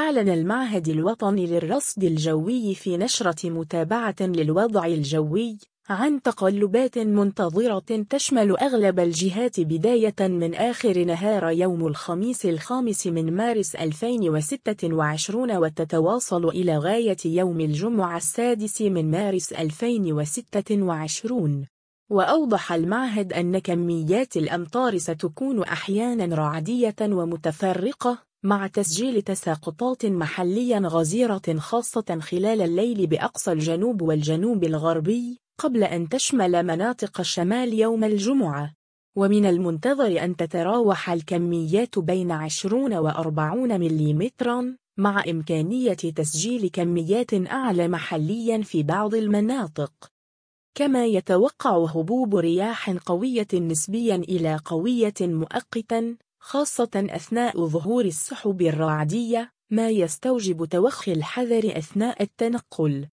أعلن المعهد الوطني للرصد الجوي في نشرة متابعة للوضع الجوي عن تقلبات منتظرة تشمل أغلب الجهات بداية من آخر نهار يوم الخميس 5 من مارس 2026 وتتواصل إلى غاية يوم الجمعة 6 من مارس 2026. وأوضح المعهد أن كميات الأمطار ستكون أحيانا رعدية ومتفرقة، مع تسجيل تساقطات محليا غزيرة خاصة خلال الليل بأقصى الجنوب والجنوب الغربي، قبل أن تشمل مناطق الشمال يوم الجمعة. ومن المنتظر أن تتراوح الكميات بين 20 و40 ملم، مع إمكانية تسجيل كميات أعلى محليا في بعض المناطق. كما يتوقع هبوب رياح قوية نسبيا إلى قوية مؤقتا، خاصة أثناء ظهور السحب الرعدية، ما يستوجب توخي الحذر أثناء التنقل.